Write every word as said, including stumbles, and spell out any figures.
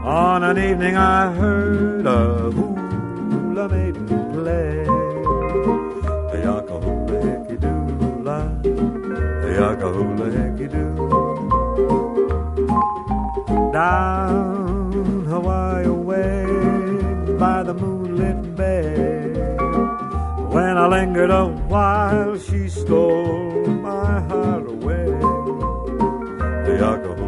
On an evening I heard a hula maiden play. Yaka hula hecky doo la, yaka hula hecky doo. Down Hawaii way by the moonlit bay, when I lingered a while, she stole my heart away. Yaka